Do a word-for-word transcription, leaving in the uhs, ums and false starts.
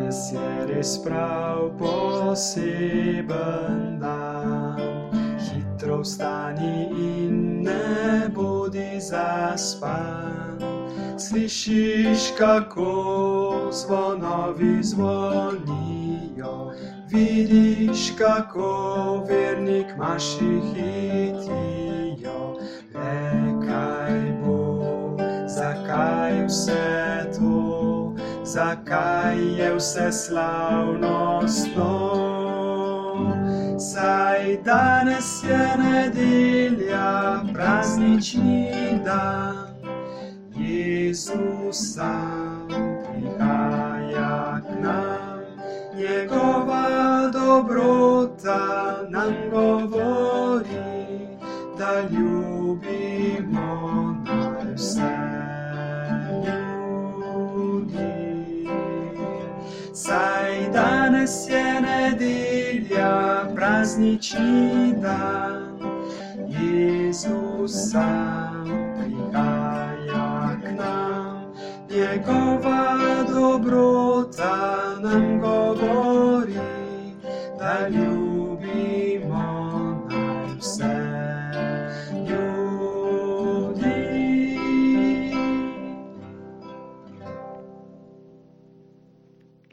Danes je res prav poseben dan. Hitro vstani in ne bodi zaspan. Slišiš, kako zvonovi zvonijo, vidiš, kako vernik maši hitijo. Rekaj bo, zakaj vse to, zakaj je vse slavnostno? Saj danes je nedelja, praznični dan. Jezus sam prihaja k nam, njegova dobrota nam govori, da ljubimo naj vse ljudi. Saj danes je nedelja, praznični dan, Jezus sam prihaja k nam, njegova dobrota nam govori, da ljubimo